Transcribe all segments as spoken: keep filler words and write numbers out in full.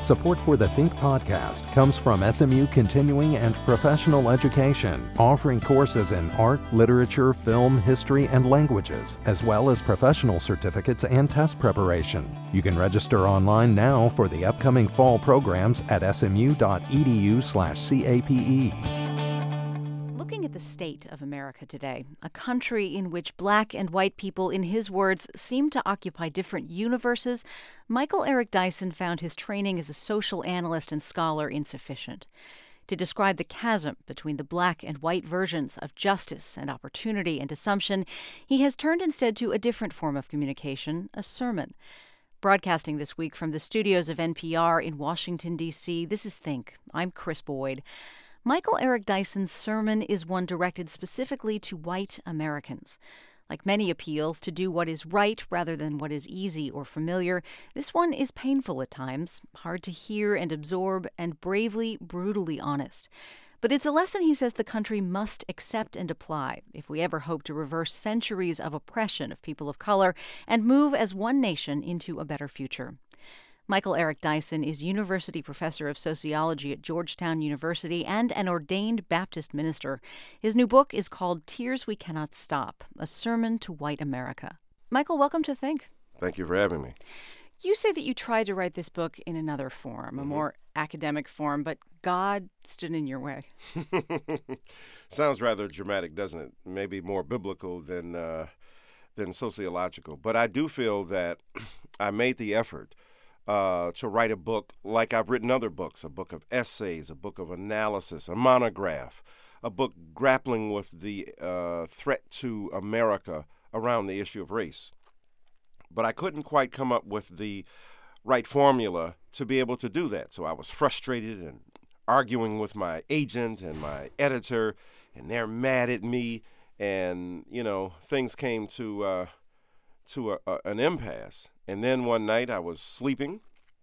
Support for the Think podcast comes from S M U Continuing and Professional Education, offering courses in art, literature, film, history, and languages, as well as professional certificates and test preparation. You can register online now for the upcoming fall programs at smu.edu slash CAPE. Looking at the state of America today, a country in which black and white people, in his words, seem to occupy different universes, Michael Eric Dyson found his training as a social analyst and scholar insufficient. To describe the chasm between the black and white versions of justice and opportunity and assumption, he has turned instead to a different form of communication, a sermon. Broadcasting this week from the studios of N P R in Washington, D C, this is Think. I'm Chris Boyd. Michael Eric Dyson's sermon is one directed specifically to white Americans. Like many appeals to do what is right rather than what is easy or familiar, this one is painful at times, hard to hear and absorb, and bravely, brutally honest. But it's a lesson he says the country must accept and apply if we ever hope to reverse centuries of oppression of people of color and move as one nation into a better future. Michael Eric Dyson is University Professor of Sociology at Georgetown University and an ordained Baptist minister. His new book is called Tears We Cannot Stop, A Sermon to White America. Michael, welcome to Think. Thank you for having me. You say that you tried to write this book in another form, mm-hmm. a more academic form, but God stood in your way. Sounds rather dramatic, doesn't it? Maybe more biblical than, uh, than sociological. But I do feel that I made the effort Uh, to write a book like I've written other books, a book of essays, a book of analysis, a monograph, a book grappling with the uh, threat to America around the issue of race. But I couldn't quite come up with the right formula to be able to do that. So I was frustrated and arguing with my agent and my editor, and they're mad at me. And, you know, things came to uh, to a, a, an impasse. And then one night I was sleeping,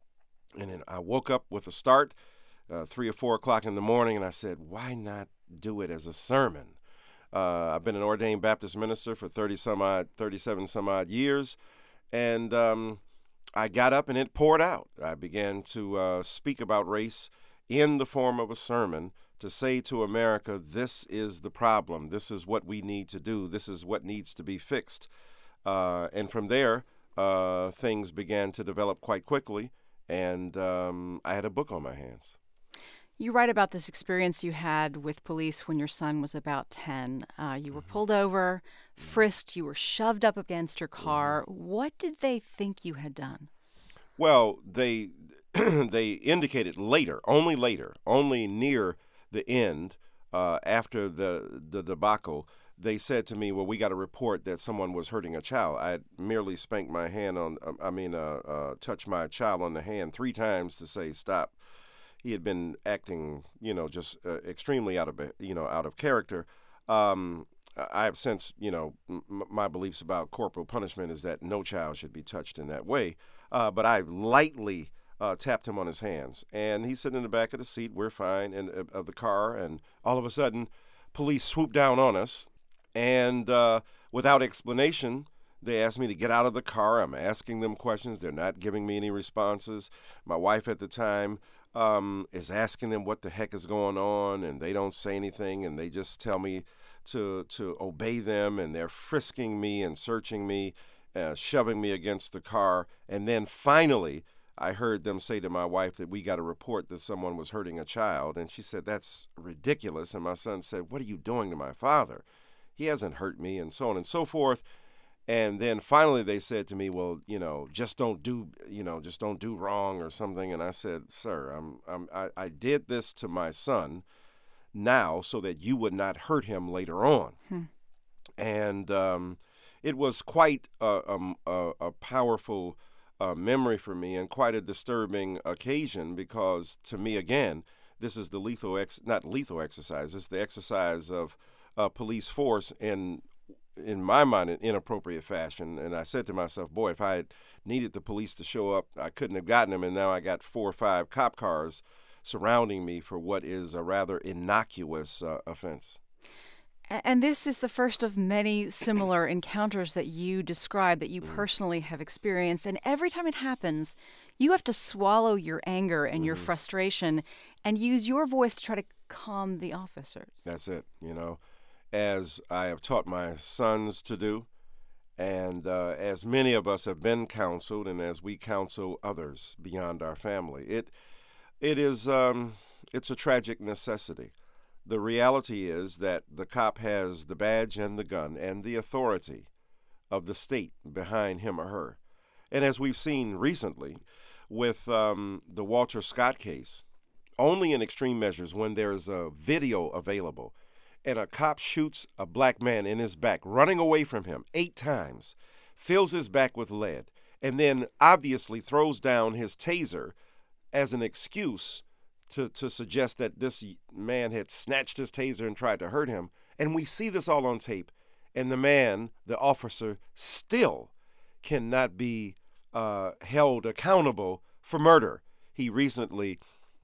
and then I woke up with a start, uh, three or four o'clock in the morning, and I said, why not do it as a sermon? Uh, I've been an ordained Baptist minister for thirty some odd, thirty-seven some odd years, and um, I got up and it poured out. I began to uh, speak about race in the form of a sermon to say to America, this is the problem. This is what we need to do. This is what needs to be fixed. Uh, and from there, Uh, things began to develop quite quickly, and um, I had a book on my hands. You write about this experience you had with police when your son was about ten. Uh, you were pulled over, frisked, you were shoved up against your car. What did they think you had done? Well, they they indicated later, only later, only near the end, uh, after the, the debacle, they said to me, well, we got a report that someone was hurting a child. I had merely spanked my hand on, I mean, uh, uh, touched my child on the hand three times to say stop. He had been acting, you know, just uh, extremely out of, you know, out of character. Um, I have since, you know, m- my beliefs about corporal punishment is that no child should be touched in that way. Uh, but I lightly uh, tapped him on his hands, and he's sitting in the back of the seat. We're fine, and uh, of the car, and all of a sudden, police swooped down on us. And uh, without explanation, they asked me to get out of the car. I'm asking them questions. They're not giving me any responses. My wife at the time um, is asking them what the heck is going on, and they don't say anything, and they just tell me to to obey them, and they're frisking me and searching me, uh, shoving me against the car. And then finally, I heard them say to my wife that we got a report that someone was hurting a child, and she said, that's ridiculous. And my son said, what are you doing to my father? He hasn't hurt me, and so on and so forth. And then finally they said to me, well, you know, just don't do, you know, just don't do wrong or something. And I said, sir, I'm, I'm, I, I did this to my son now so that you would not hurt him later on. Hmm. And um, it was quite a, a, a powerful uh, memory for me, and quite a disturbing occasion, because to me, again, this is the lethal, ex- not lethal exercise, it's the exercise of Uh, police force in, in my mind, an inappropriate fashion. And I said to myself, boy, if I had needed the police to show up, I couldn't have gotten them. And now I got four or five cop cars surrounding me for what is a rather innocuous uh, offense. And this is the first of many similar encounters that you describe, that you personally have experienced. And every time it happens, you have to swallow your anger and your frustration and use your voice to try to calm the officers. That's it, you know, as I have taught my sons to do, and uh, as many of us have been counseled, and as we counsel others beyond our family. It, it is, um, it's a tragic necessity. The reality is that the cop has the badge and the gun and the authority of the state behind him or her. And as we've seen recently with um, the Walter Scott case, only in extreme measures when there's a video available and a cop shoots a black man in his back, running away from him eight times, fills his back with lead, and then obviously throws down his taser as an excuse To, to suggest that this man had snatched his taser and tried to hurt him. And we see this all on tape. And the man, the officer, still cannot be uh, held accountable for murder. He recently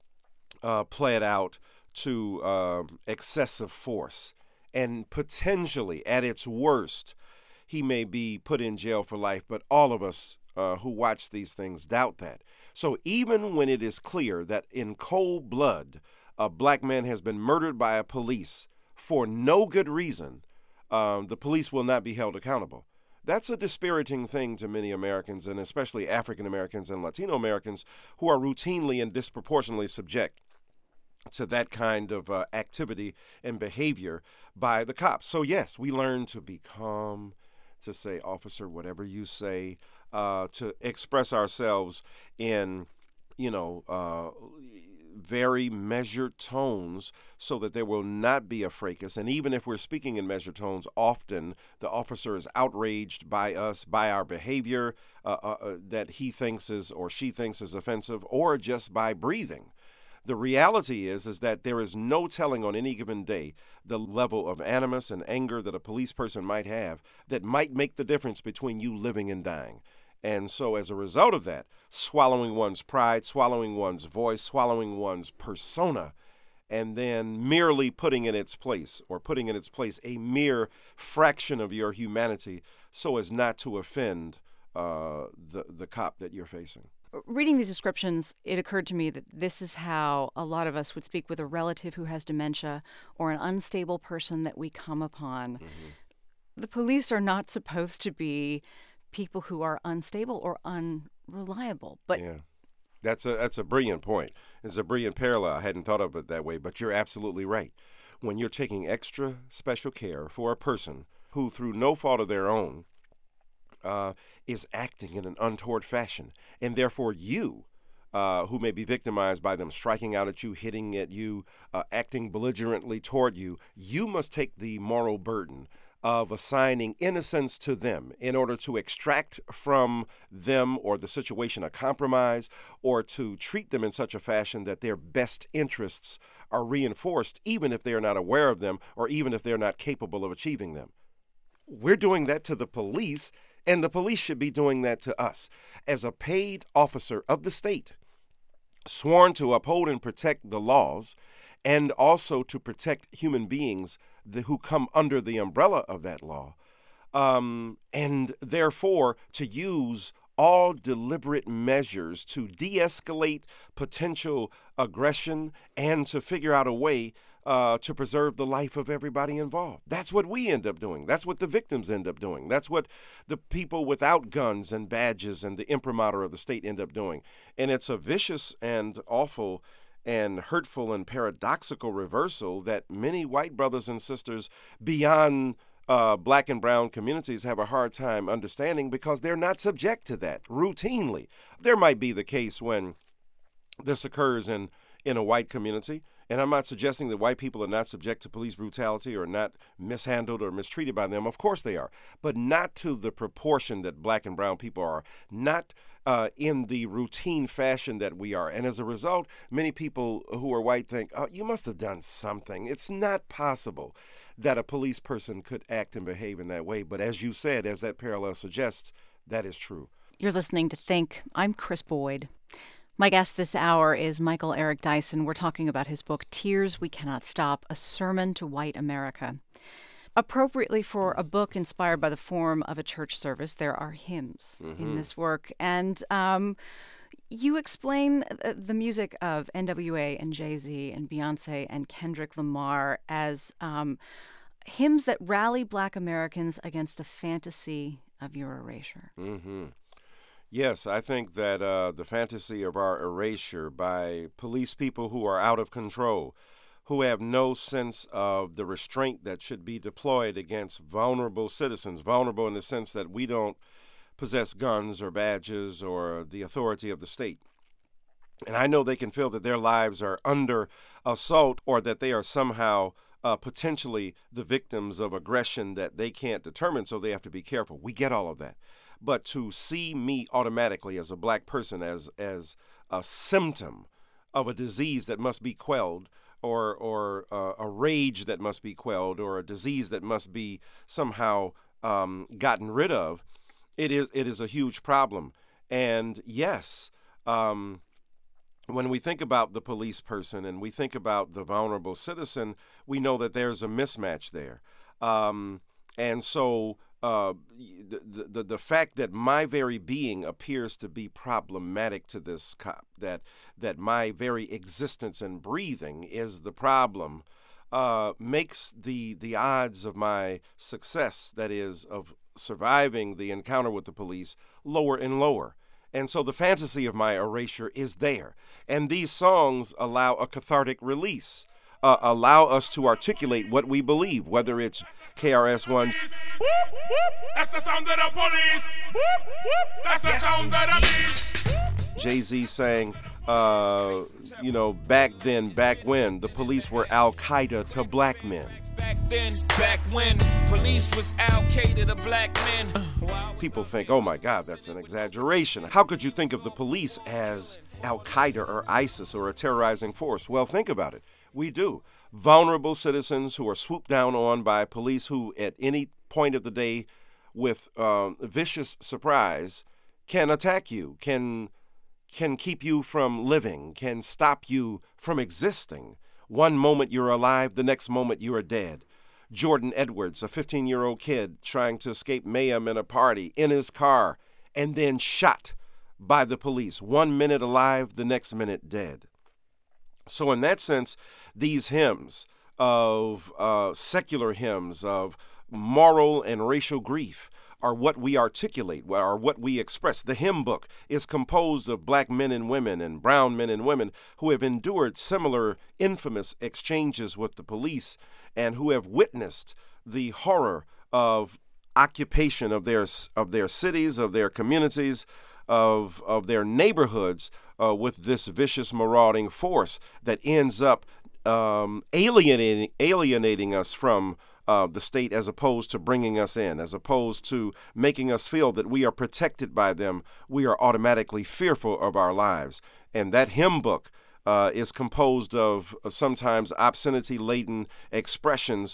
uh, pled out to uh, excessive force. And potentially, at its worst, he may be put in jail for life. But all of us uh, who watch these things doubt that. So even when it is clear that in cold blood, a black man has been murdered by a police for no good reason, um, the police will not be held accountable. That's a dispiriting thing to many Americans, and especially African Americans and Latino Americans, who are routinely and disproportionately subject to that kind of uh, activity and behavior by the cops. So yes, we learn to be calm, to say, officer, whatever you say, uh, to express ourselves in, you know, uh, very measured tones so that there will not be a fracas. And even if we're speaking in measured tones, often the officer is outraged by us, by our behavior uh, uh, that he thinks is or she thinks is offensive, or just by breathing. The reality is, is that there is no telling on any given day the level of animus and anger that a police person might have that might make the difference between you living and dying. And so as a result of that, swallowing one's pride, swallowing one's voice, swallowing one's persona, and then merely putting in its place or putting in its place a mere fraction of your humanity so as not to offend uh, the, the cop that you're facing. Reading these descriptions, it occurred to me that this is how a lot of us would speak with a relative who has dementia or an unstable person that we come upon. Mm-hmm. The police are not supposed to be people who are unstable or unreliable. But yeah, that's a that's a brilliant point. It's a brilliant parallel. I hadn't thought of it that way, but you're absolutely right. When you're taking extra special care for a person who, through no fault of their own, Uh, is acting in an untoward fashion, and therefore you, uh, who may be victimized by them striking out at you, hitting at you, uh, acting belligerently toward you, you must take the moral burden of assigning innocence to them in order to extract from them or the situation a compromise, or to treat them in such a fashion that their best interests are reinforced, even if they are not aware of them or even if they're not capable of achieving them. We're doing that to the police, and the police should be doing that to us. As a paid officer of the state, sworn to uphold and protect the laws, and also to protect human beings the, who come under the umbrella of that law, um, and therefore to use all deliberate measures to de-escalate potential aggression and to figure out a way Uh, to preserve the life of everybody involved. That's what we end up doing. That's what the victims end up doing. That's what the people without guns and badges and the imprimatur of the state end up doing. And it's a vicious and awful and hurtful and paradoxical reversal that many white brothers and sisters beyond uh, black and brown communities have a hard time understanding because they're not subject to that routinely. There might be the case when this occurs in, in a white community. And I'm not suggesting that white people are not subject to police brutality or not mishandled or mistreated by them. Of course they are, but not to the proportion that black and brown people are, not uh, in the routine fashion that we are. And as a result, many people who are white think, oh, you must have done something. It's not possible that a police person could act and behave in that way. But as you said, as that parallel suggests, that is true. You're listening to Think. I'm Chris Boyd. My guest this hour is Michael Eric Dyson. We're talking about his book, Tears We Cannot Stop, A Sermon to White America. Appropriately for a book inspired by the form of a church service, there are hymns mm-hmm. in this work. And um, you explain the music of N W A and Jay-Z and Beyonce and Kendrick Lamar as um, hymns that rally Black Americans against the fantasy of your erasure. Mm-hmm. Yes, I think that uh, the fantasy of our erasure by police people who are out of control, who have no sense of the restraint that should be deployed against vulnerable citizens, vulnerable in the sense that we don't possess guns or badges or the authority of the state. And I know they can feel that their lives are under assault or that they are somehow uh, potentially the victims of aggression that they can't determine, so they have to be careful. We get all of that. But to see me automatically as a Black person as as a symptom of a disease that must be quelled, or or uh, a rage that must be quelled, or a disease that must be somehow um, gotten rid of, it is it is a huge problem. And yes, um, when we think about the police person and we think about the vulnerable citizen, we know that there's a mismatch there. Um, and so uh, the, the the fact that my very being appears to be problematic to this cop, that that my very existence and breathing is the problem, uh, makes the the odds of my success, that is, of surviving the encounter with the police, lower and lower. And so the fantasy of my erasure is there. And these songs allow a cathartic release, uh, allow us to articulate what we believe, whether it's K R S One. That's the sound of the police. That's the sound of the beast. Jay-Z saying, uh, you know, back then, back when, the police were Al-Qaeda to Black men. Back then, back when, police was Al-Qaeda to Black men. People think, oh my God, that's an exaggeration. How could you think of the police as Al-Qaeda or ISIS or a terrorizing force? Well, think about it. We do. Vulnerable citizens who are swooped down on by police who at any point of the day with um, vicious surprise can attack you, can can keep you from living, can stop you from existing. One moment you're alive, the next moment you are dead. Jordan Edwards, a fifteen-year-old kid trying to escape mayhem in a party, in his car, and then shot by the police. One minute alive, the next minute dead. So in that sense, these hymns of uh, secular hymns of moral and racial grief are what we articulate, are what we express. The hymn book is composed of Black men and women and brown men and women who have endured similar infamous exchanges with the police and who have witnessed the horror of occupation of their of their cities, of their communities, of of their neighborhoods uh, with this vicious marauding force that ends up um, alienating alienating us from Uh, the state, as opposed to bringing us in, as opposed to making us feel that we are protected by them. We are automatically fearful of our lives. And that hymn book uh, is composed of uh, sometimes obscenity-laden expressions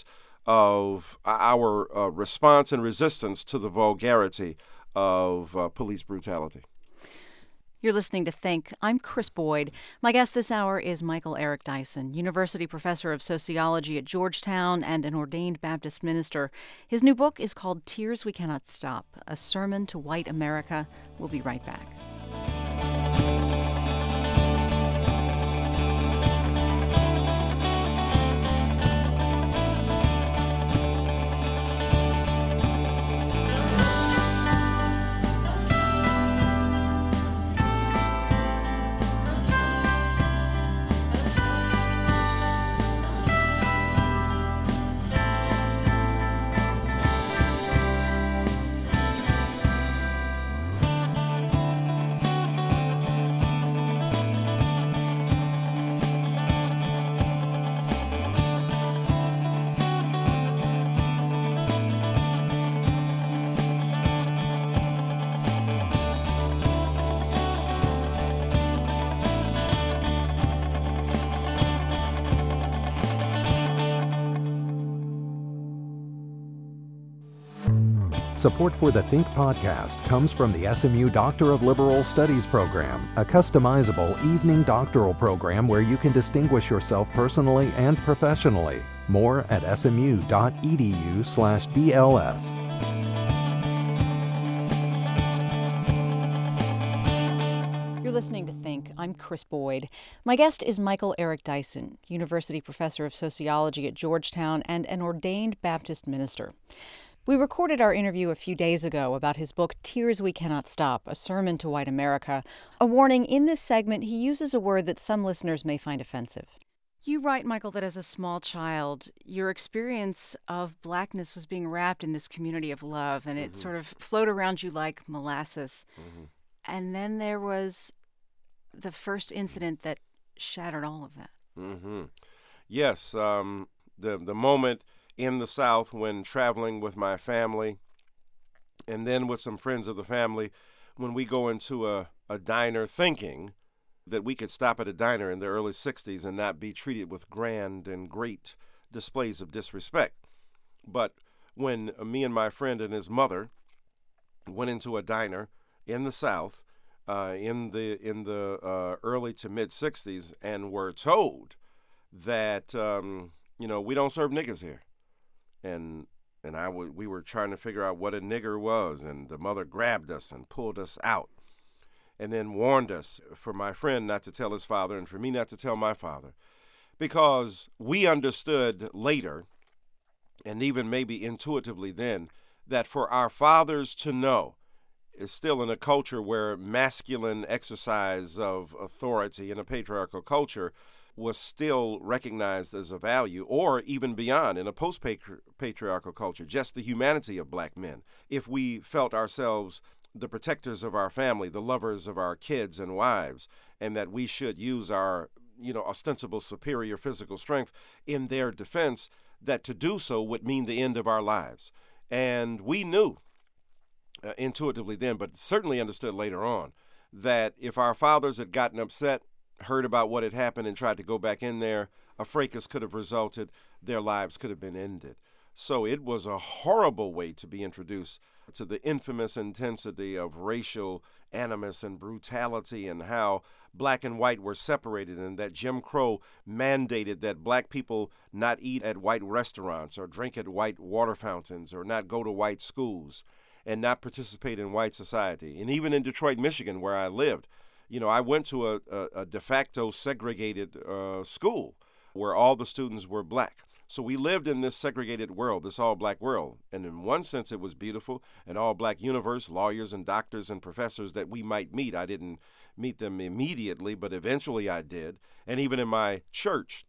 of our uh, response and resistance to the vulgarity of uh, police brutality. You're listening to Think. I'm Chris Boyd. My guest this hour is Michael Eric Dyson, University Professor of Sociology at Georgetown and an ordained Baptist minister. His new book is called Tears We Cannot Stop, A Sermon to White America. We'll be right back. Support for the Think podcast comes from the S M U Doctor of Liberal Studies program, a customizable evening doctoral program where you can distinguish yourself personally and professionally. More at smu.edu slash DLS. You're listening to Think. I'm Chris Boyd. My guest is Michael Eric Dyson, University Professor of Sociology at Georgetown and an ordained Baptist minister. We recorded our interview a few days ago about his book, Tears We Cannot Stop, A Sermon to White America. A warning, in this segment, he uses a word that some listeners may find offensive. You write, Michael, that as a small child, your experience of blackness was being wrapped in this community of love, and it mm-hmm. sort of flowed around you like molasses. Mm-hmm. And then there was the first incident that shattered all of that. Mm-hmm. Yes, um, the the moment in the South when traveling with my family and then with some friends of the family, when we go into a, a diner thinking that we could stop at a diner in the early sixties and not be treated with grand and great displays of disrespect. But when me and my friend and his mother went into a diner in the South uh, in the in the uh, early to mid sixties and were told that, um, you know, we don't serve niggers here. And and I w- we were trying to figure out what a nigger was, and the mother grabbed us and pulled us out and then warned us for my friend not to tell his father and for me not to tell my father, because we understood later, and even maybe intuitively then, that for our fathers to know is still in a culture where masculine exercise of authority in a patriarchal culture was still recognized as a value, or even beyond in a post-patriarchal culture, just the humanity of black men. If we felt ourselves the protectors of our family, the lovers of our kids and wives, and that we should use our, you know, ostensible superior physical strength in their defense, that to do so would mean the end of our lives. And we knew uh, intuitively then, but certainly understood later on, that if our fathers had gotten upset, heard about what had happened and tried to go back in there, a fracas could have resulted, their lives could have been ended. So it was a horrible way to be introduced to the infamous intensity of racial animus and brutality, and how black and white were separated, and that Jim Crow mandated that black people not eat at white restaurants or drink at white water fountains or not go to white schools and not participate in white society. And even in Detroit, Michigan, where I lived, you know, I went to a, a, a de facto segregated uh, school where all the students were black. So we lived in this segregated world, this all-black world. And in one sense, it was beautiful, an all-black universe, lawyers and doctors and professors that we might meet. I didn't meet them immediately, but eventually I did. And even in my church,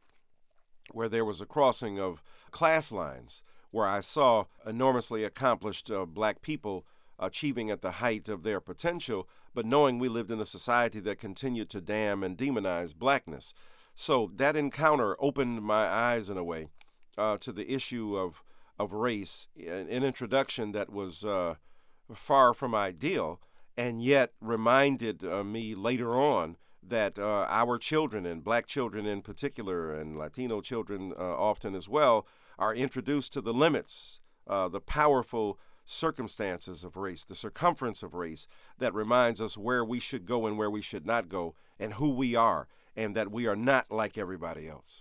where there was a crossing of class lines, where I saw enormously accomplished uh, black people achieving at the height of their potential, but knowing we lived in a society that continued to damn and demonize blackness. So that encounter opened my eyes in a way uh, to the issue of of race, an, an introduction that was uh, far from ideal, and yet reminded uh, me later on that uh, our children, and black children in particular, and Latino children uh, often as well, are introduced to the limits, uh, the powerful circumstances of race, the circumference of race that reminds us where we should go and where we should not go, and who we are, and that we are not like everybody else.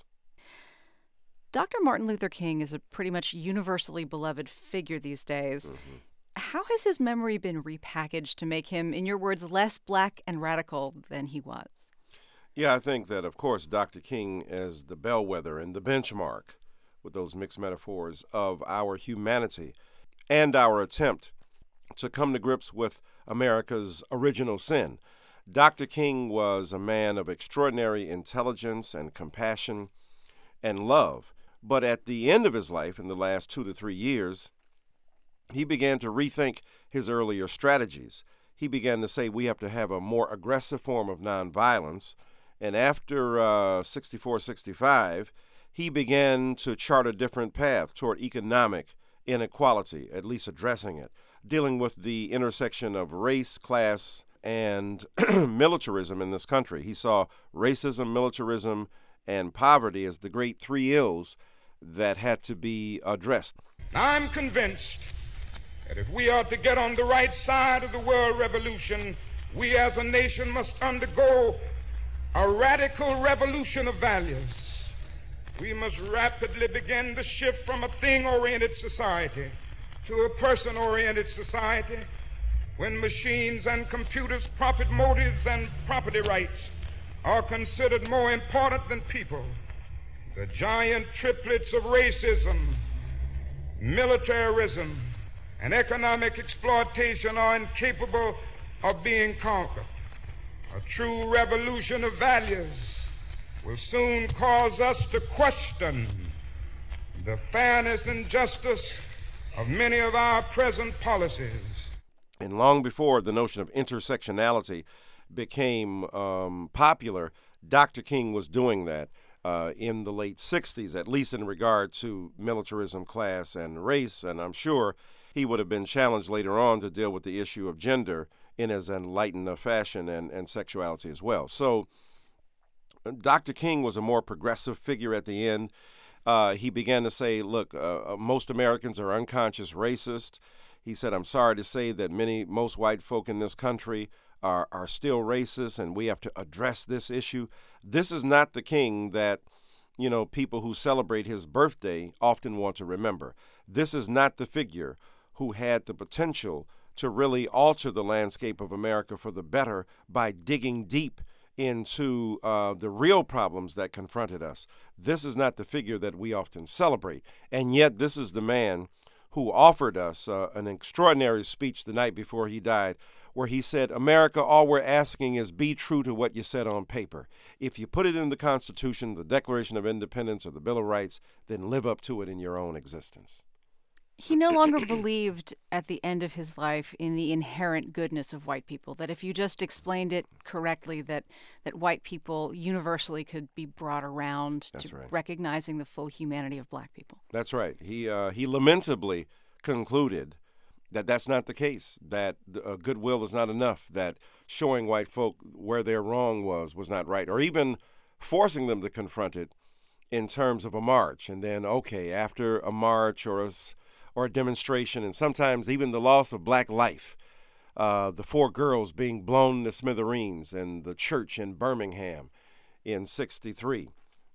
Doctor Martin Luther King is a pretty much universally beloved figure these days. Mm-hmm. How has his memory been repackaged to make him, in your words, less black and radical than he was? Yeah, I think that, of course, Doctor King as the bellwether and the benchmark, with those mixed metaphors, of our humanity and our attempt to come to grips with America's original sin. Doctor King was a man of extraordinary intelligence and compassion and love. But at the end of his life, in the last two to three years, he began to rethink his earlier strategies. He began to say we have to have a more aggressive form of nonviolence. And after uh, sixty-four, sixty-five, he began to chart a different path toward economic inequality, at least addressing it, dealing with the intersection of race, class, and militarism in this country. He saw racism, militarism, and poverty as the great three ills that had to be addressed. I'm convinced that if we are to get on the right side of the world revolution, we as a nation must undergo a radical revolution of values. We must rapidly begin to shift from a thing-oriented society to a person-oriented society, when machines and computers, profit motives, and property rights are considered more important than people. The giant triplets of racism, militarism, and economic exploitation are incapable of being conquered. A true revolution of values will soon cause us to question the fairness and justice of many of our present policies. And long before the notion of intersectionality became um, popular, Doctor King was doing that uh, in the late sixties, at least in regard to militarism, class, and race. And I'm sure he would have been challenged later on to deal with the issue of gender in as enlightened a fashion, and, and sexuality as well. So Doctor King was a more progressive figure at the end. Uh, he began to say, look, uh, most Americans are unconscious racist. He said, I'm sorry to say that many, most white folk in this country are, are still racist, and we have to address this issue. This is not the King that, you know, people who celebrate his birthday often want to remember. This is not the figure who had the potential to really alter the landscape of America for the better by digging deep into uh, the real problems that confronted us. This is not the figure that we often celebrate. And yet this is the man who offered us uh, an extraordinary speech the night before he died, where he said, America, all we're asking is be true to what you said on paper. If you put it in the Constitution, the Declaration of Independence, or the Bill of Rights, then live up to it in your own existence. He no longer believed at the end of his life in the inherent goodness of white people, that if you just explained it correctly, that, that white people universally could be brought around That's to right. recognizing the full humanity of black people. That's right. He uh, he lamentably concluded that that's not the case, that uh, goodwill is not enough, that showing white folk where their wrong was was not right, or even forcing them to confront it in terms of a march. And then, okay, after a march or a or a demonstration, and sometimes even the loss of black life, uh, the four girls being blown to smithereens, and the church in Birmingham in sixty-three,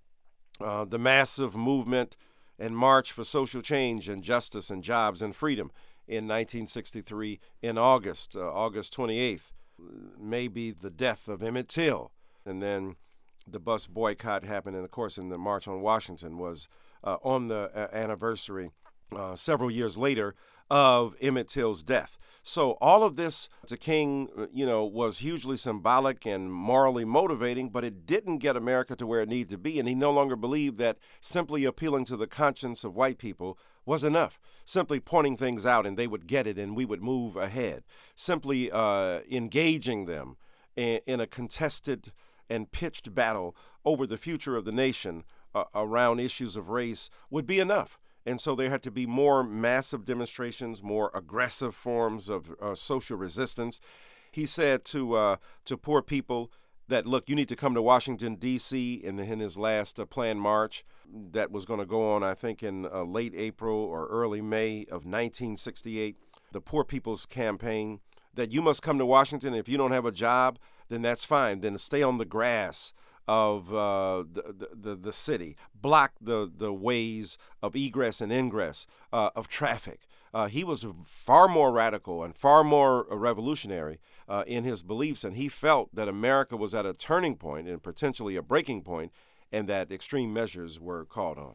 uh, the massive movement and march for social change and justice and jobs and freedom in nineteen sixty-three in August, uh, August twenty-eighth, maybe the death of Emmett Till, and then the bus boycott happened, and of course in the March on Washington was uh, on the uh, anniversary Uh, several years later of Emmett Till's death. So all of this to King, you know, was hugely symbolic and morally motivating, but it didn't get America to where it needed to be. And he no longer believed that simply appealing to the conscience of white people was enough. Simply pointing things out and they would get it and we would move ahead. Simply uh, engaging them in, in a contested and pitched battle over the future of the nation uh, around issues of race would be enough. And so there had to be more massive demonstrations, more aggressive forms of uh, social resistance. He said to uh, to poor people that, look, you need to come to Washington, D C in, the, in his last uh, planned march that was going to go on, I think, in uh, late April or early May of nineteen sixty-eight, the Poor People's Campaign, that you must come to Washington. If you don't have a job, then that's fine. Then stay on the grass of uh, the, the the city, block the, the ways of egress and ingress uh, of traffic. Uh, he was far more radical and far more revolutionary uh, in his beliefs, and he felt that America was at a turning point and potentially a breaking point, and that extreme measures were called on.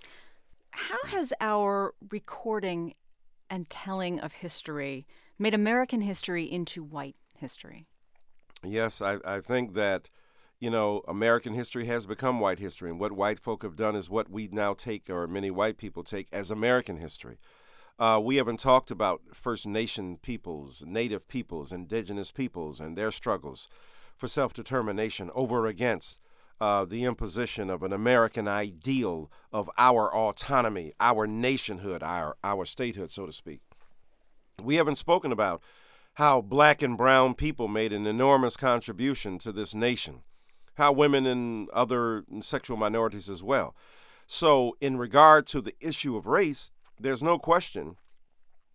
How has our recording and telling of history made American history into white history? Yes, I, I think that You know, American history has become white history, and what white folk have done is what we now take, or many white people take, as American history. Uh, we haven't talked about First Nation peoples, Native peoples, indigenous peoples, and their struggles for self-determination over against uh, the imposition of an American ideal of our autonomy, our nationhood, our, our statehood, so to speak. We haven't spoken about how black and brown people made an enormous contribution to this nation, how women and other sexual minorities as well. So in regard to the issue of race, there's no question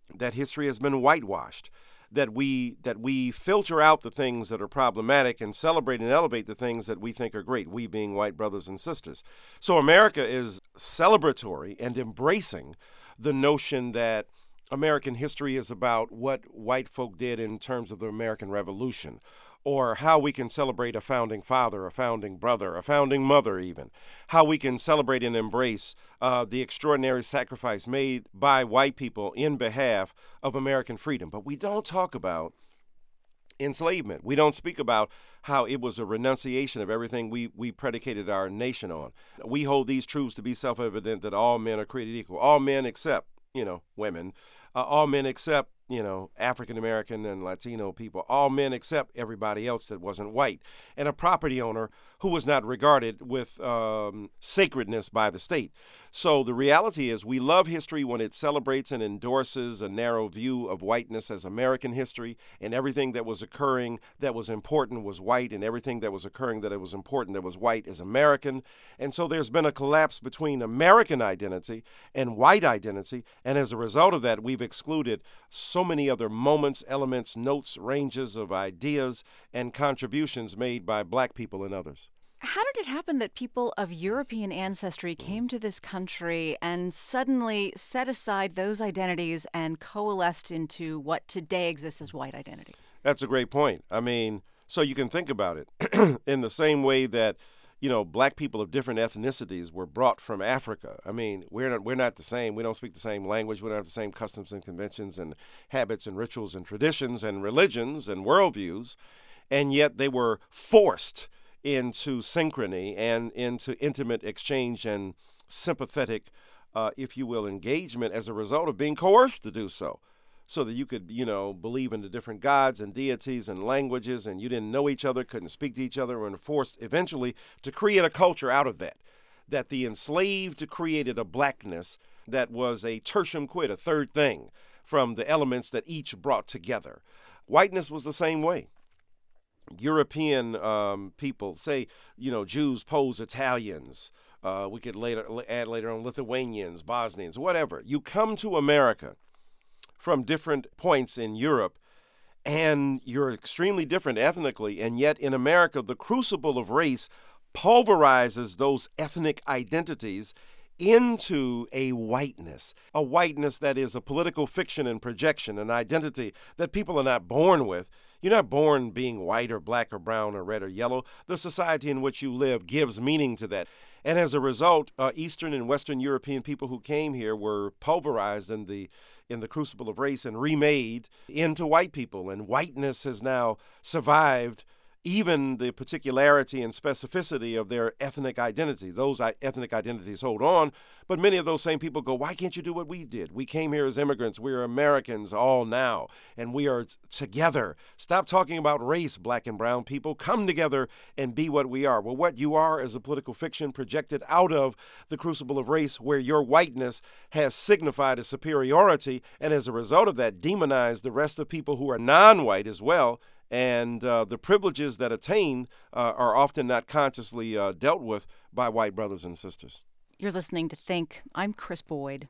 that history has been whitewashed, that we that we filter out the things that are problematic and celebrate and elevate the things that we think are great, we being white brothers and sisters. So America is celebratory and embracing the notion that American history is about what white folk did in terms of the American Revolution, or how we can celebrate a founding father, a founding brother, a founding mother even, how we can celebrate and embrace uh, the extraordinary sacrifice made by white people in behalf of American freedom. But we don't talk about enslavement. We don't speak about how it was a renunciation of everything we, we predicated our nation on. We hold these truths to be self-evident, that all men are created equal, all men except, you know, women, uh, all men except, you know, African-American and Latino people, all men except everybody else that wasn't white, and a property owner who was not regarded with um, sacredness by the state. So the reality is we love history when it celebrates and endorses a narrow view of whiteness as American history, and everything that was occurring that was important was white, and everything that was occurring that it was important that was white is American. And so there's been a collapse between American identity and white identity, and as a result of that, we've excluded so many other moments, elements, notes, ranges of ideas and contributions made by black people and others. How did it happen that people of European ancestry came to this country and suddenly set aside those identities and coalesced into what today exists as white identity? That's a great point. I mean, so you can think about it in the same way that, you know, black people of different ethnicities were brought from Africa. I mean, we're not we're not the same. We don't speak the same language. We don't have the same customs and conventions and habits and rituals and traditions and religions and worldviews, and yet they were forced into synchrony and into intimate exchange and sympathetic, uh, if you will, engagement as a result of being coerced to do so, so that you could, you know, believe in the different gods and deities and languages, and you didn't know each other, couldn't speak to each other, and were forced eventually to create a culture out of that, that the enslaved created a blackness that was a tertium quid, a third thing from the elements that each brought together. Whiteness was the same way. European um, people, say, you know, Jews, Poles, Italians, uh, we could later add later on Lithuanians, Bosnians, whatever. You come to America from different points in Europe, and you're extremely different ethnically, and yet in America, the crucible of race pulverizes those ethnic identities into a whiteness, a whiteness that is a political fiction and projection, an identity that people are not born with. You're not born being white or black or brown or red or yellow. The society in which you live gives meaning to that. And as a result, uh, Eastern and Western European people who came here were pulverized in the in the crucible of race and remade into white people. And whiteness has now survived even the particularity and specificity of their ethnic identity. Those ethnic identities hold on, but many of those same people go, why can't you do what we did? We came here as immigrants. We are Americans all now, and we are t- together. Stop talking about race, black and brown people. Come together and be what we are. Well, what you are is a political fiction projected out of the crucible of race, where your whiteness has signified a superiority, and as a result of that, demonized the rest of people who are non-white as well. And uh, the privileges that attain uh, are often not consciously uh, dealt with by white brothers and sisters. You're listening to Think. I'm Chris Boyd.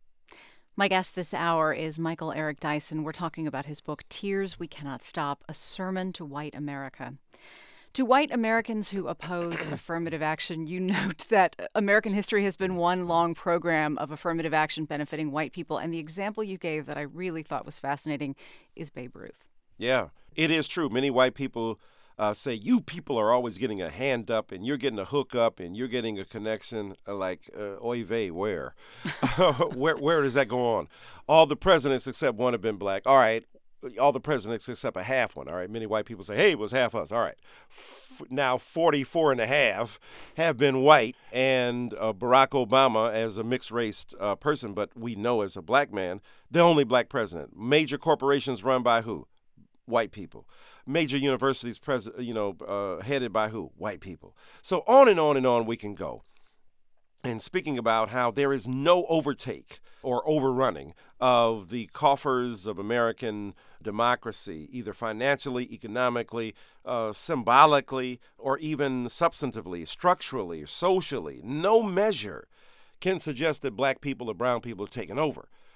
My guest this hour is Michael Eric Dyson. We're talking about his book, Tears We Cannot Stop, A Sermon to White America. To white Americans who oppose affirmative action, you note that American history has been one long program of affirmative action benefiting white people. And the example you gave that I really thought was fascinating is Babe Ruth. Yeah, it is true. Many white people uh, say, you people are always getting a hand up, and you're getting a hook up, and you're getting a connection, uh, like, uh, oy vey, where? where? Where does that go on? All the presidents except one have been black. All right. All the presidents except a half one. All right. Many white people say, hey, it was half us. All right. F- now forty-four and a half have been white, and uh, Barack Obama as a mixed-race uh, person, but we know as a black man, the only black president. Major corporations run by who? White people. Major universities, pres- you know, uh, headed by who? White people. So on and on and on we can go. And speaking about how there is no overtake or overrunning of the coffers of American democracy, either financially, economically, uh, symbolically, or even substantively, structurally, socially, no measure can suggest that black people or brown people have taken over.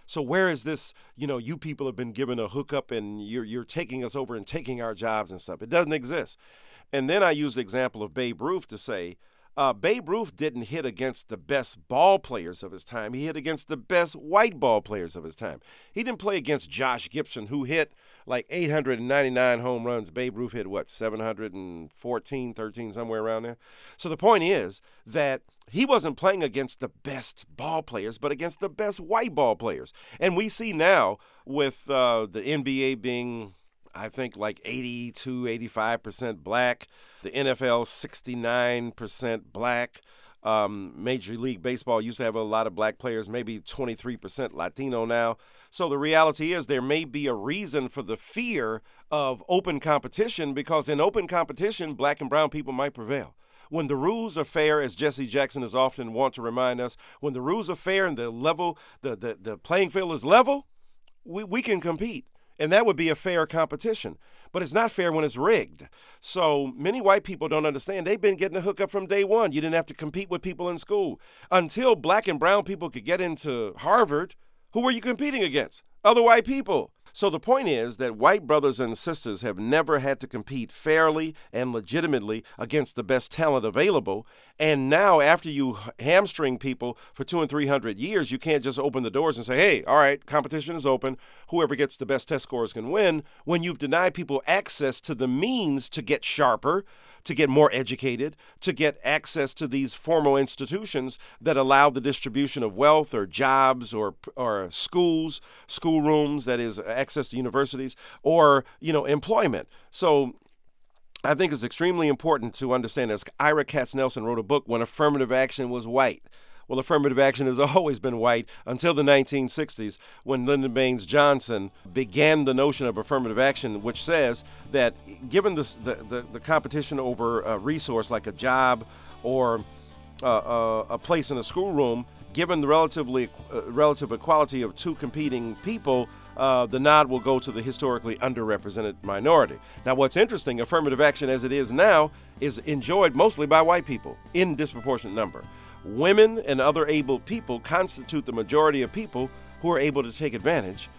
So where is this, you know, you people have been given a hookup and you're you're taking us over and taking our jobs and stuff. It doesn't exist. And then I used the example of Babe Ruth to say, uh, Babe Ruth didn't hit against the best ball players of his time. He hit against the best white ball players of his time. He didn't play against Josh Gibson, who hit like eight hundred ninety-nine home runs. Babe Ruth hit, what, seven hundred fourteen, thirteen, somewhere around there. So the point is that he wasn't playing against the best ball players, but against the best white ball players. And we see now with uh, the N B A being, I think, like eighty-two, eighty-five percent black, the N F L sixty-nine percent black. Um, Major League Baseball used to have a lot of black players, maybe twenty-three percent Latino now. So the reality is there may be a reason for the fear of open competition, because in open competition, black and brown people might prevail. When the rules are fair, as Jesse Jackson is often wont to remind us, when the rules are fair and the level, the, the, the playing field is level, we, we can compete. And that would be a fair competition. But it's not fair when it's rigged. So many white people don't understand. They've been getting a hookup from day one. You didn't have to compete with people in school. Until black and brown people could get into Harvard, who were you competing against? Other white people. So the point is that white brothers and sisters have never had to compete fairly and legitimately against the best talent available. And now, after you hamstring people for two and three hundred years, you can't just open the doors and say, hey, all right, competition is open. Whoever gets the best test scores can win. When you've denied people access to the means to get sharper, to get more educated, to get access to these formal institutions that allow the distribution of wealth or jobs or or schools, schoolrooms, that is, access to universities, or, you know, employment. So I think it's extremely important to understand, as Ira Katz Nelson wrote a book, When Affirmative Action Was White. Well, affirmative action has always been white until the nineteen sixties, when Lyndon Baines Johnson began the notion of affirmative action, which says that given this, the, the, the competition over a resource like a job or uh, uh, a place in a schoolroom, given the relatively uh, relative equality of two competing people, uh, the nod will go to the historically underrepresented minority. Now, what's interesting, affirmative action as it is now is enjoyed mostly by white people in disproportionate number. Women and other able people constitute the majority of people who are able to take advantage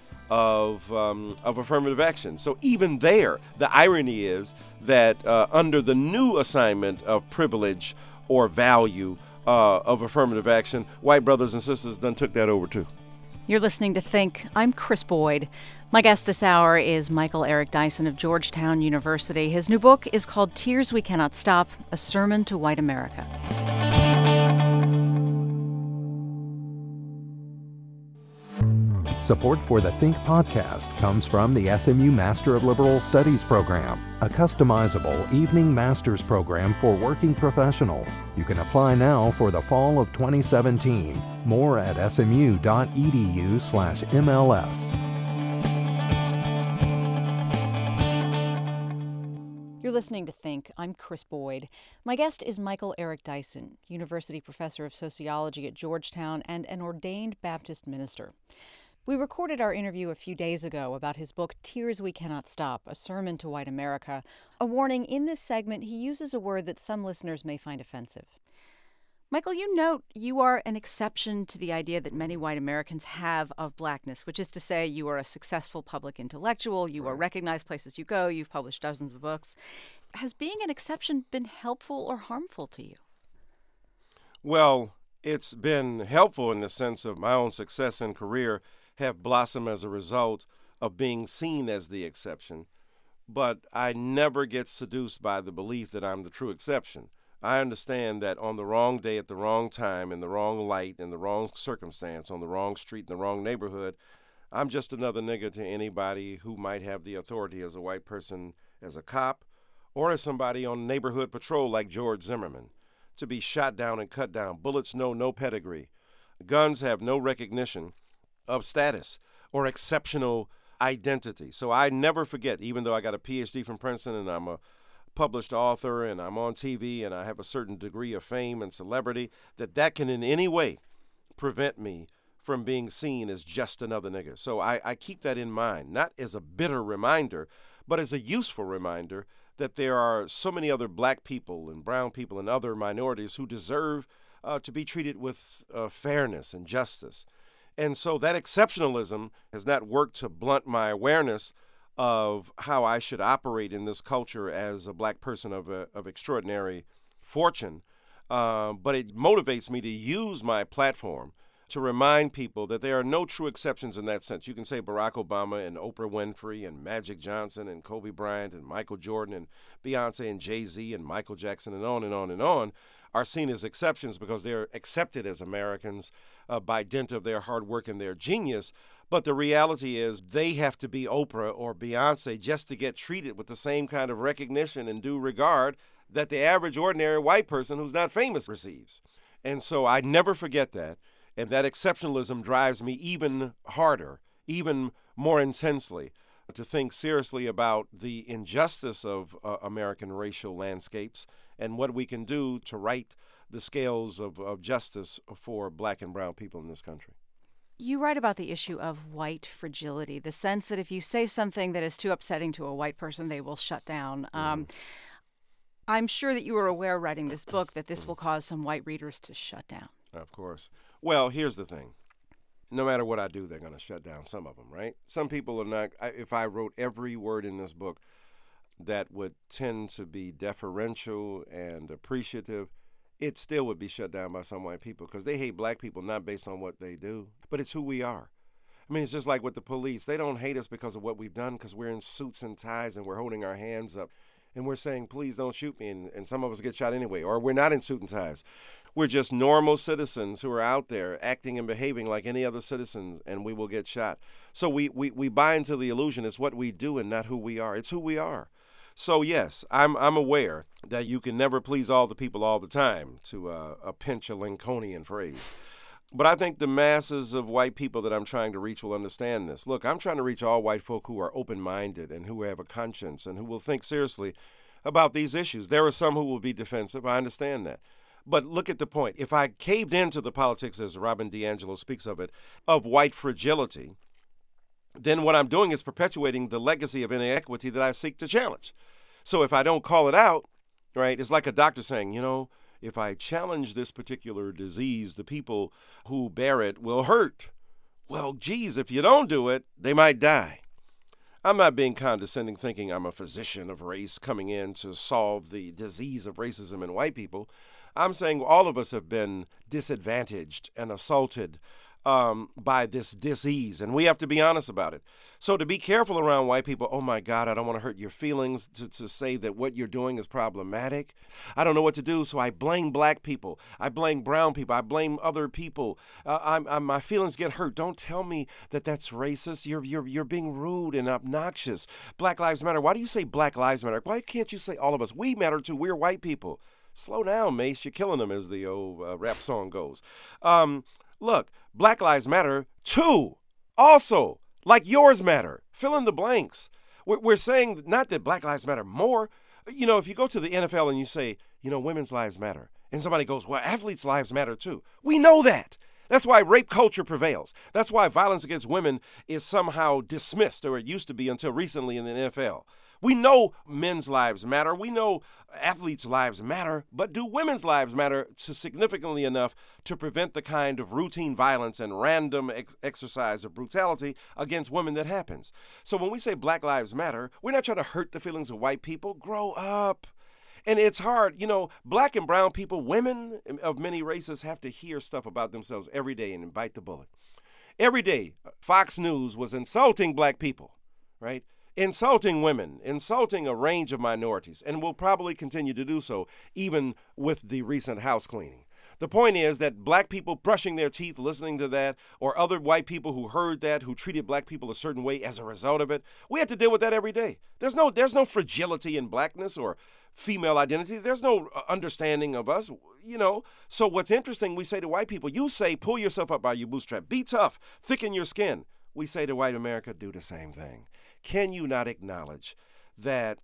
of um, of affirmative action. So even there, the irony is that uh, under the new assignment of privilege or value uh, of affirmative action, white brothers and sisters done took that over too. You're listening to Think. I'm Chris Boyd. My guest this hour is Michael Eric Dyson of Georgetown University. His new book is called Tears We Cannot Stop, A Sermon to White America. Support for the Think podcast comes from the S M U Master of Liberal Studies program, a customizable evening master's program for working professionals. You can apply now for the fall of twenty seventeen. More at smu.edu slash MLS. You're listening to Think. I'm Chris Boyd. My guest is Michael Eric Dyson, University Professor of Sociology at Georgetown and an ordained Baptist minister. We recorded our interview a few days ago about his book, Tears We Cannot Stop, A Sermon to White America. A warning, in this segment, he uses a word that some listeners may find offensive. Michael, you note you are an exception to the idea that many white Americans have of blackness, which is to say you are a successful public intellectual, you are recognized places you go, you've published dozens of books. Has being an exception been helpful or harmful to you? Well, it's been helpful in the sense of my own success and career have blossomed as a result of being seen as the exception. But I never get seduced by the belief that I'm the true exception. I understand that on the wrong day, at the wrong time, in the wrong light, in the wrong circumstance, on the wrong street, in the wrong neighborhood, I'm just another nigger to anybody who might have the authority as a white person, as a cop, or as somebody on neighborhood patrol like George Zimmerman, to be shot down and cut down. Bullets know no pedigree. Guns have no recognition of status or exceptional identity. So I never forget, even though I got a P H D from Princeton and I'm a published author and I'm on T V and I have a certain degree of fame and celebrity, that that can in any way prevent me from being seen as just another nigger. So I, I keep that in mind, not as a bitter reminder, but as a useful reminder that there are so many other black people and brown people and other minorities who deserve uh, to be treated with uh, fairness and justice. And so that exceptionalism has not worked to blunt my awareness of how I should operate in this culture as a black person of, a, of extraordinary fortune. Uh, but it motivates me to use my platform to remind people that there are no true exceptions in that sense. You can say Barack Obama and Oprah Winfrey and Magic Johnson and Kobe Bryant and Michael Jordan and Beyonce and Jay-Z and Michael Jackson and on and on and on are seen as exceptions because they're accepted as Americans uh, by dint of their hard work and their genius. But the reality is they have to be Oprah or Beyonce just to get treated with the same kind of recognition and due regard that the average ordinary white person who's not famous receives. And so I never forget that. And that exceptionalism drives me even harder, even more intensely, to think seriously about the injustice of uh, American racial landscapes and what we can do to right the scales of, of justice for black and brown people in this country. You write about the issue of white fragility, the sense that if you say something that is too upsetting to a white person, they will shut down. Mm-hmm. Um, I'm sure that you were aware writing this book that this will cause some white readers to shut down. Of course. Well, here's the thing. No matter what I do, they're going to shut down some of them, right? Some people are not. I, if I wrote every word in this book that would tend to be deferential and appreciative, it still would be shut down by some white people because they hate black people not based on what they do, but it's who we are. I mean, it's just like with the police. They don't hate us because of what we've done because we're in suits and ties and we're holding our hands up and we're saying, please don't shoot me, and, and some of us get shot anyway, or we're not in suit and ties. We're just normal citizens who are out there acting and behaving like any other citizens, and we will get shot. So we, we, we buy into the illusion it's what we do and not who we are. It's who we are. So, yes, I'm I'm aware that you can never please all the people all the time, to uh, a pinch a Lincolnian phrase. But I think the masses of white people that I'm trying to reach will understand this. Look, I'm trying to reach all white folk who are open-minded and who have a conscience and who will think seriously about these issues. There are some who will be defensive. I understand that. But look at the point. If I caved into the politics, as Robin DiAngelo speaks of it, of white fragility, then what I'm doing is perpetuating the legacy of inequity that I seek to challenge. So if I don't call it out, right, it's like a doctor saying, you know, if I challenge this particular disease, the people who bear it will hurt. Well, geez, if you don't do it, they might die. I'm not being condescending, thinking I'm a physician of race coming in to solve the disease of racism in white people. I'm saying all of us have been disadvantaged and assaulted um, by this disease, and we have to be honest about it. So to be careful around white people, oh my God, I don't want to hurt your feelings, to, to say that what you're doing is problematic. I don't know what to do, so I blame black people. I blame brown people. I blame other people. Uh, I'm, I'm, my feelings get hurt. Don't tell me that that's racist. You're, you're, you're being rude and obnoxious. Black Lives Matter. Why do you say Black Lives Matter? Why can't you say all of us? We matter too. We're white people. Slow down, Mace. You're killing them, as the old uh, rap song goes. Um, look, Black Lives Matter too. Also, like yours matter. Fill in the blanks. We're, we're saying not that Black Lives Matter more. You know, if you go to the N F L and you say, you know, women's lives matter, and somebody goes, well, athletes' lives matter too. We know that. That's why rape culture prevails. That's why violence against women is somehow dismissed, or it used to be until recently in the N F L. We know men's lives matter. We know athletes' lives matter. But do women's lives matter to significantly enough to prevent the kind of routine violence and random ex- exercise of brutality against women that happens? So when we say Black Lives Matter, we're not trying to hurt the feelings of white people. Grow up. And it's hard. You know, black and brown people, women of many races, have to hear stuff about themselves every day and bite the bullet. Every day, Fox News was insulting black people, right? Insulting women, insulting a range of minorities, and will probably continue to do so, even with the recent house cleaning. The point is that black people brushing their teeth, listening to that, or other white people who heard that, who treated black people a certain way as a result of it, we have to deal with that every day. There's no, there's no fragility in blackness or female identity. There's no understanding of us, you know. So what's interesting, we say to white people, you say, pull yourself up by your bootstrap, be tough, thicken your skin. We say to white America, do the same thing. Can you not acknowledge that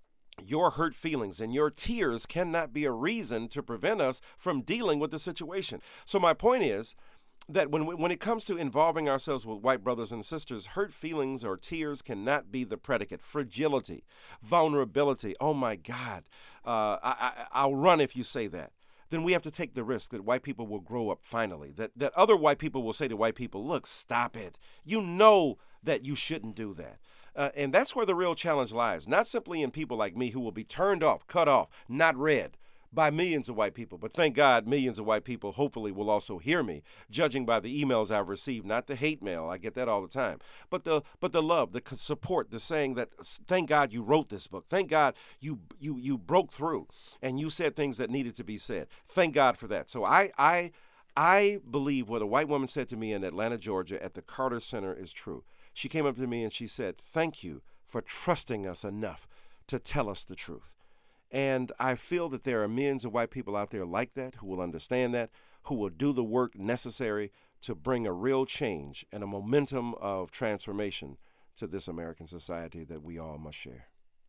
your hurt feelings and your tears cannot be a reason to prevent us from dealing with the situation? So my point is that when we, when it comes to involving ourselves with white brothers and sisters, hurt feelings or tears cannot be the predicate. Fragility, vulnerability, oh my God, uh, I, I, I'll run if you say that. then we have to take the risk that white people will grow up finally, that, that other white people will say to white people, look, stop it. You know that you shouldn't do that. Uh, and that's where the real challenge lies, not simply in people like me who will be turned off, cut off, not read by millions of white people. But thank God millions of white people hopefully will also hear me, judging by the emails I've received, not the hate mail. I get that all the time. But the but the love, the support, the saying that thank God you wrote this book. Thank God you you you broke through and you said things that needed to be said. Thank God for that. So I I I believe what a white woman said to me in Atlanta, Georgia at the Carter Center is true. She came up to me and she said, thank you for trusting us enough to tell us the truth. And I feel that there are millions of white people out there like that who will understand that, who will do the work necessary to bring a real change and a momentum of transformation to this American society that we all must share.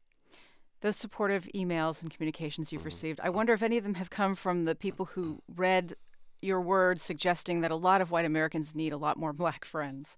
Those supportive emails and communications you've Mm-hmm. received, I wonder if any of them have come from the people who read your words suggesting that a lot of white Americans need a lot more black friends.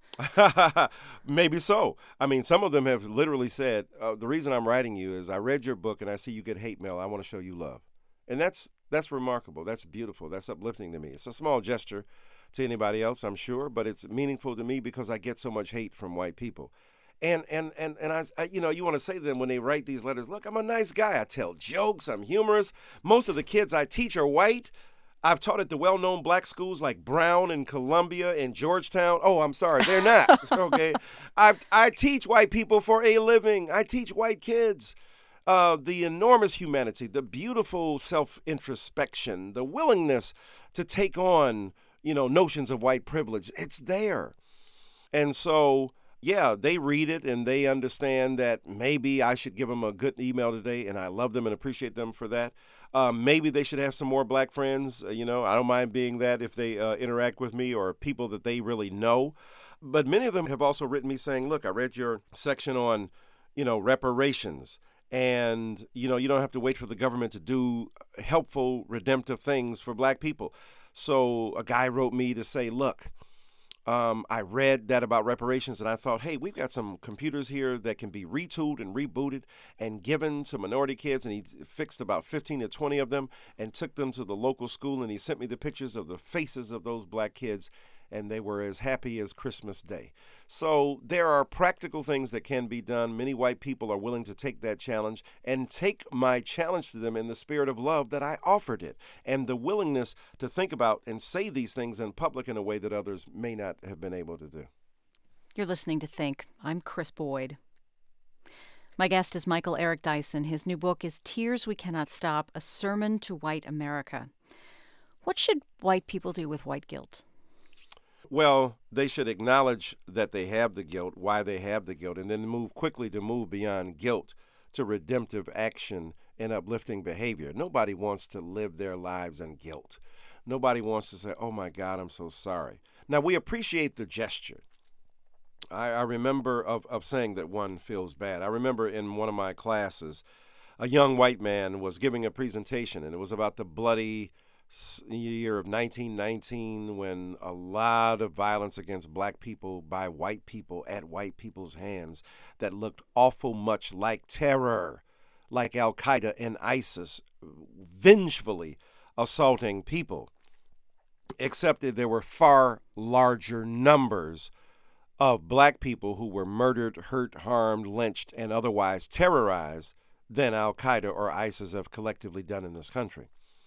Maybe so. I mean, some of them have literally said, uh, the reason I'm writing you is I read your book and I see you get hate mail. I want to show you love. And that's that's remarkable. That's beautiful. That's uplifting to me. It's a small gesture to anybody else, I'm sure, but it's meaningful to me because I get so much hate from white people. And and and and I, I, you know, you want to say to them when they write these letters, look, I'm a nice guy. I tell jokes. I'm humorous. Most of the kids I teach are white. I've taught at the well-known black schools like Brown and Columbia and Georgetown. Oh, I'm sorry, they're not. Okay, I I teach white people for a living. I teach white kids uh, the enormous humanity, the beautiful self-introspection, the willingness to take on, you know, notions of white privilege. It's there, and so. Yeah, they read it and they understand that maybe I should give them a good email today, and I love them and appreciate them for that. Um, maybe they should have some more black friends. Uh, you know, I don't mind being that if they uh, interact with me or people that they really know. But many of them have also written me saying, look, I read your section on, you know, reparations. And, you know, you don't have to wait for the government to do helpful, redemptive things for black people. So a guy wrote me to say, look, Um, I read that about reparations and I thought, hey, we've got some computers here that can be retooled and rebooted and given to minority kids. And he fixed about fifteen to twenty of them and took them to the local school. And he sent me the pictures of the faces of those black kids. And they were as happy as Christmas Day. So there are practical things that can be done. Many white people are willing to take that challenge and take my challenge to them in the spirit of love that I offered it, and the willingness to think about and say these things in public in a way that others may not have been able to do. You're listening to Think. I'm Chris Boyd. My guest is Michael Eric Dyson. His new book is Tears We Cannot Stop, A Sermon to White America. What should white people do with white guilt? Well, they should acknowledge that they have the guilt, why they have the guilt, and then move quickly to move beyond guilt to redemptive action and uplifting behavior. Nobody wants to live their lives in guilt. Nobody wants to say, oh, my God, I'm so sorry. Now, we appreciate the gesture. I, I remember of, of saying that one feels bad. I remember in one of my classes, a young white man was giving a presentation, and it was about the bloody year of nineteen nineteen when a lot of violence against black people by white people at white people's hands that looked awful much like terror, like Al-Qaeda and ISIS vengefully assaulting people, except that there were far larger numbers of black people who were murdered, hurt, harmed, lynched, and otherwise terrorized than Al-Qaeda or ISIS have collectively done in this country.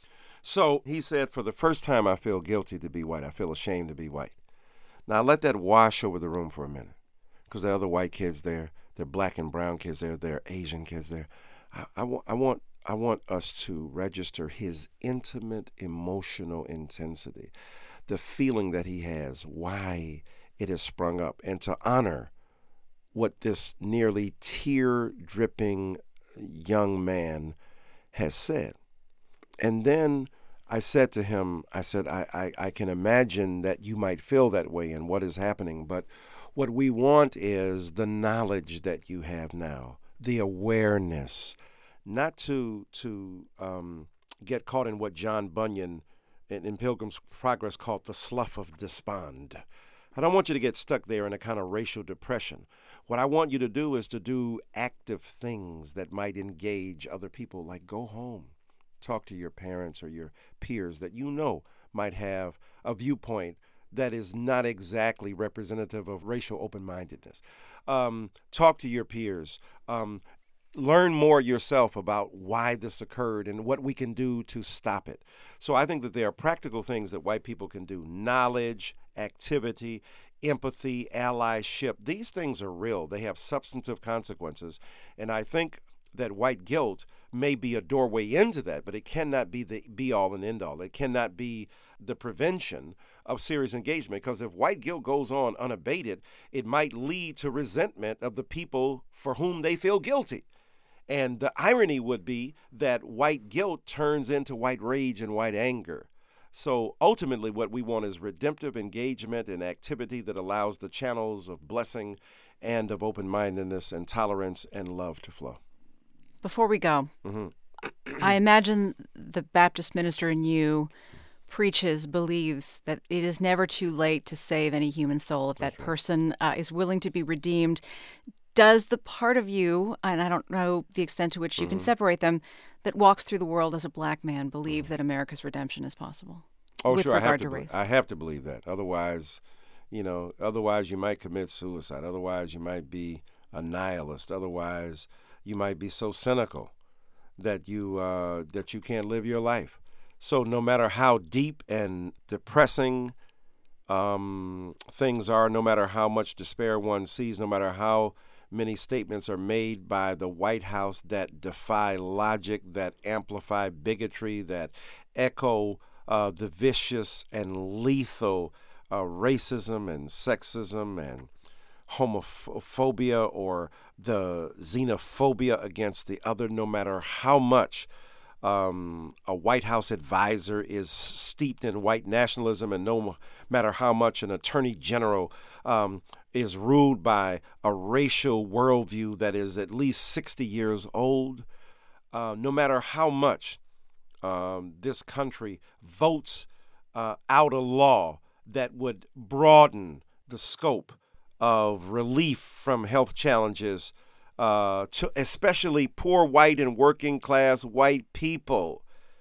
So he said, for the first time, I feel guilty to be white. I feel ashamed to be white. Now, let that wash over the room for a minute, because there are other white kids there. There are black and brown kids there. There are Asian kids there. I, I, want, I, want, I want us to register his intimate emotional intensity, the feeling that he has, why it has sprung up, and to honor what this nearly tear-dripping young man has said. And then I said to him, I said, I, I, I can imagine that you might feel that way and what is happening, but what we want is the knowledge that you have now, the awareness, not to to um, get caught in what John Bunyan in, in Pilgrim's Progress called the slough of despond. I don't want you to get stuck there in a kind of racial depression. What I want you to do is to do active things that might engage other people, like go home Talk to your parents or your peers that you know might have a viewpoint that is not exactly representative of racial open-mindedness. Um, talk to your peers. Um, learn more yourself about why this occurred and what we can do to stop it. So I think that there are practical things that white people can do. Knowledge, activity, empathy, allyship. These things are real. They have substantive consequences. And I think that white guilt may be a doorway into that, but it cannot be the be-all and end-all. It cannot be the prevention of serious engagement, because if white guilt goes on unabated, it might lead to resentment of the people for whom they feel guilty. And the irony would be that white guilt turns into white rage and white anger. So ultimately what we want is redemptive engagement and activity that allows the channels of blessing and of open-mindedness and tolerance and love to flow. Before we go, Mm-hmm. I imagine the Baptist minister in you preaches, believes that it is never too late to save any human soul if that That's right. person uh, is willing to be redeemed. Does the part of you, and I don't know the extent to which you Mm-hmm. can separate them, that walks through the world as a black man believe mm-hmm. that America's redemption is possible? Oh, with sure. I have regard to. to be- race? I have to believe that. Otherwise, you know, otherwise you might commit suicide. Otherwise, you might be a nihilist. Otherwise, you might be so cynical that you uh, that you can't live your life. So no matter how deep and depressing um, things are, no matter how much despair one sees, no matter how many statements are made by the White House that defy logic, that amplify bigotry, that echo uh, the vicious and lethal uh, racism and sexism and homophobia or the xenophobia against the other, no matter how much um, a White House advisor is steeped in white nationalism, and no matter how much an attorney general um, is ruled by a racial worldview that is at least sixty years old, uh, no matter how much um, this country votes uh, out a law that would broaden the scope of relief from health challenges uh, to especially poor white and working class white people,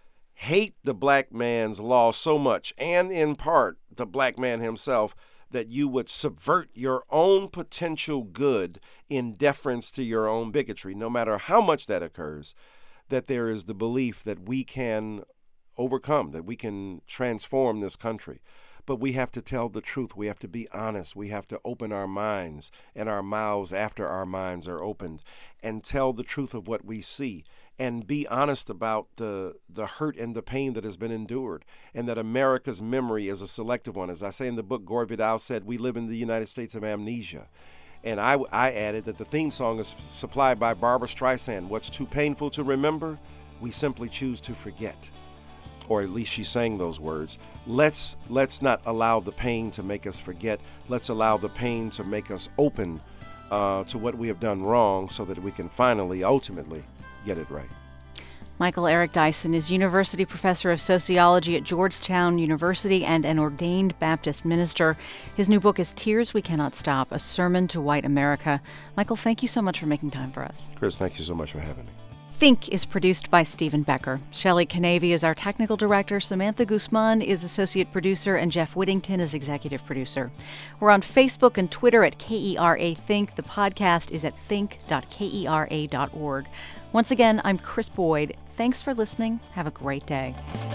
hate the black man's law so much, and in part the black man himself, that you would subvert your own potential good in deference to your own bigotry. No matter how much that occurs, that there is the belief that we can overcome, that we can transform this country. But we have to tell the truth. We have to be honest. We have to open our minds and our mouths after our minds are opened and tell the truth of what we see and be honest about the the hurt and the pain that has been endured, and that America's memory is a selective one. As I say in the book, Gore Vidal said, we live in the United States of amnesia. And I, I added that the theme song is supplied by Barbra Streisand. What's too painful to remember, we simply choose to forget. Or at least she sang those words. Let's let's not allow the pain to make us forget. Let's allow the pain to make us open uh, to what we have done wrong, so that we can finally, ultimately, get it right. Michael Eric Dyson is University Professor of Sociology at Georgetown University and an ordained Baptist minister. His new book is Tears We Cannot Stop, A Sermon to White America. Michael, thank you so much for making time for us. Chris, thank you so much for having me. Think is produced by Stephen Becker. Shelley Canavy is our technical director. Samantha Guzman is associate producer, and Jeff Whittington is executive producer. We're on Facebook and Twitter at K E R A Think. The podcast is at think dot kera dot org. Once again, I'm Chris Boyd. Thanks for listening. Have a great day.